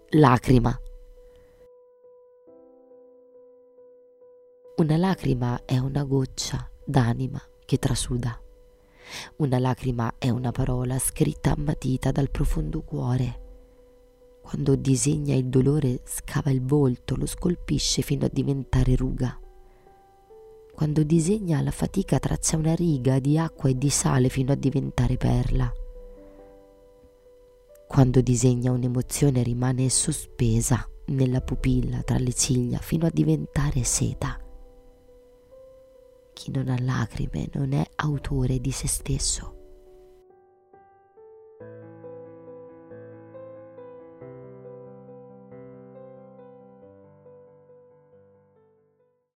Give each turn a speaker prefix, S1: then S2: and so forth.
S1: Lacrima. Una lacrima è una goccia d'anima che trasuda. Una lacrima è una parola scritta a matita dal profondo cuore. Quando disegna il dolore scava il volto, lo scolpisce fino a diventare ruga. Quando disegna la fatica traccia una riga di acqua e di sale fino a diventare perla. Quando disegna un'emozione rimane sospesa nella pupilla tra le ciglia fino a diventare seta. Chi non ha lacrime non è autore di se stesso.